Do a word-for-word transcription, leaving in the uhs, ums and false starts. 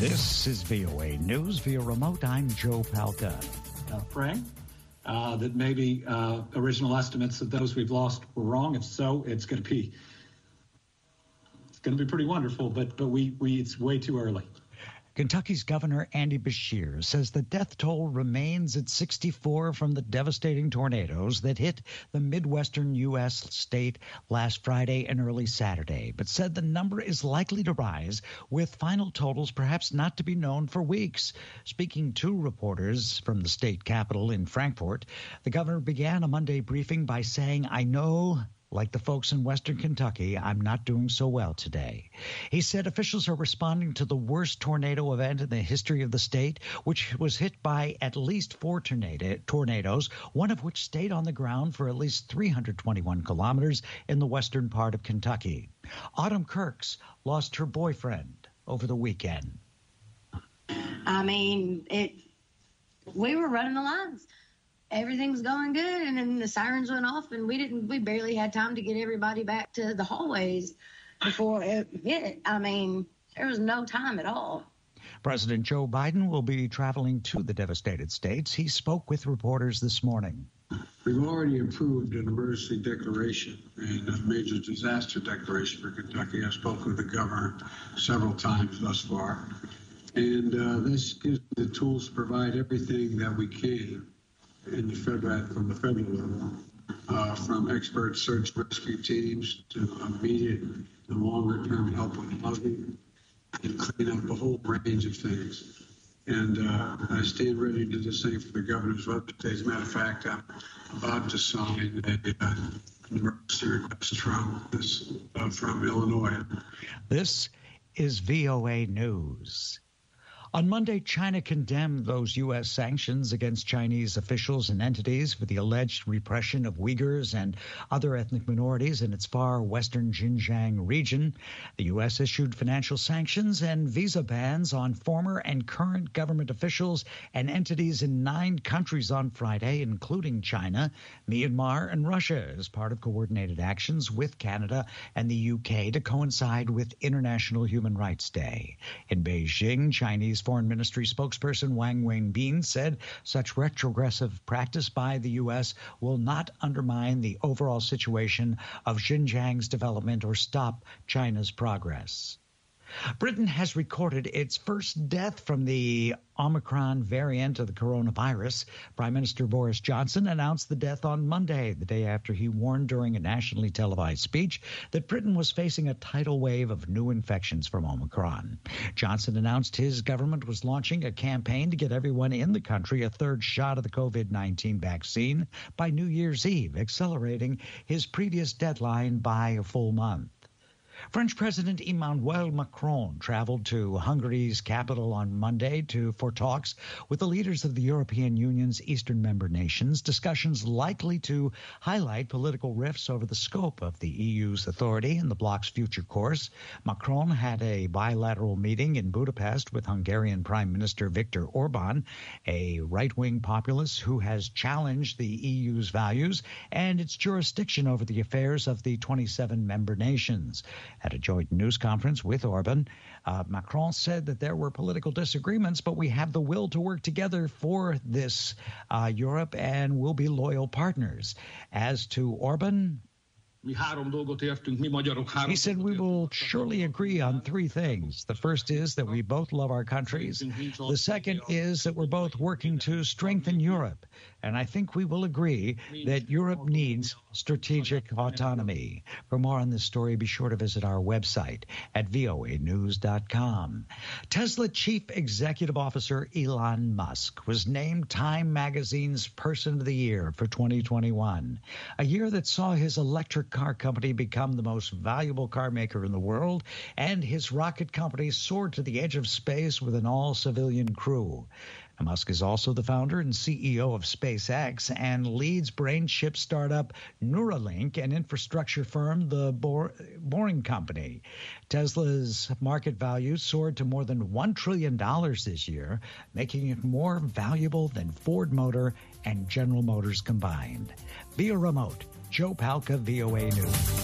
This is V O A News via remote. I'm Joe Palca. Uh, praying uh, that maybe uh, original estimates of those we've lost were wrong. If so, it's going to be it's going to be pretty wonderful. But but we we it's way too early. Kentucky's Governor Andy Beshear says the death toll remains at sixty-four from the devastating tornadoes that hit the Midwestern U S state last Friday and early Saturday, but said the number is likely to rise, with final totals perhaps not to be known for weeks. Speaking to reporters from the state capitol in Frankfort, the governor began a Monday briefing by saying, "I know, like the folks in Western Kentucky, I'm not doing so well today." He said officials are responding to the worst tornado event in the history of the state, which was hit by at least four tornado, tornadoes, one of which stayed on the ground for at least three hundred twenty-one kilometers in the western part of Kentucky. Autumn Kirks lost her boyfriend over the weekend. I mean, it. we were running the lines. Everything was going good, and then the sirens went off, and we didn't. We barely had time to get everybody back to the hallways before it hit. I mean, there was no time at all. President Joe Biden will be traveling to the devastated states. He spoke with reporters this morning. We've already approved an emergency declaration and a major disaster declaration for Kentucky. I've spoken with the governor several times thus far, and uh, this gives the tools to provide everything that we can in the federal, from the federal level, uh, from expert search and rescue teams to immediate and longer-term help with housing and clean up a whole range of things. And uh, I stand ready to do the same for the governor's website. As a matter of fact, I'm about to sign a uh, emergency request from this uh, from Illinois. This is V O A News. On Monday, China condemned those U S sanctions against Chinese officials and entities for the alleged repression of Uyghurs and other ethnic minorities in its far western Xinjiang region. The U S issued financial sanctions and visa bans on former and current government officials and entities in nine countries on Friday, including China, Myanmar, and Russia, as part of coordinated actions with Canada and the U K to coincide with International Human Rights Day. In Beijing, Chinese Foreign Ministry spokesperson Wang Wenbin said such retrogressive practice by the U S will not undermine the overall situation of Xinjiang's development or stop China's progress. Britain has recorded its first death from the Omicron variant of the coronavirus. Prime Minister Boris Johnson announced the death on Monday, the day after he warned during a nationally televised speech that Britain was facing a tidal wave of new infections from Omicron. Johnson announced his government was launching a campaign to get everyone in the country a third shot of the COVID nineteen vaccine by New Year's Eve, accelerating his previous deadline by a full month. French President Emmanuel Macron traveled to Hungary's capital on Monday to for talks with the leaders of the European Union's eastern member nations, discussions likely to highlight political rifts over the scope of the E U's authority and the bloc's future course. Macron had a bilateral meeting in Budapest with Hungarian Prime Minister Viktor Orban, a right-wing populist who has challenged the E U's values and its jurisdiction over the affairs of the twenty-seven member nations. At a joint news conference with Orban, uh, Macron said that there were political disagreements, but we have the will to work together for this uh, Europe and will be loyal partners. As to Orban, he said we will surely agree on three things. The first is that we both love our countries. The second is that we're both working to strengthen Europe. And I think we will agree that Europe needs strategic autonomy. For more on this story, be sure to visit our website at V O A news dot com. Tesla Chief Executive Officer Elon Musk was named Time Magazine's Person of the Year for twenty twenty-one, a year that saw his electric car company become the most valuable car maker in the world, and his rocket company soared to the edge of space with an all-civilian crew. Musk is also the founder and C E O of SpaceX and leads brain chip startup Neuralink and infrastructure firm The Boring Company. Tesla's market value soared to more than one trillion dollars this year, making it more valuable than Ford Motor and General Motors combined. Via remote, Joe Palca, V O A News.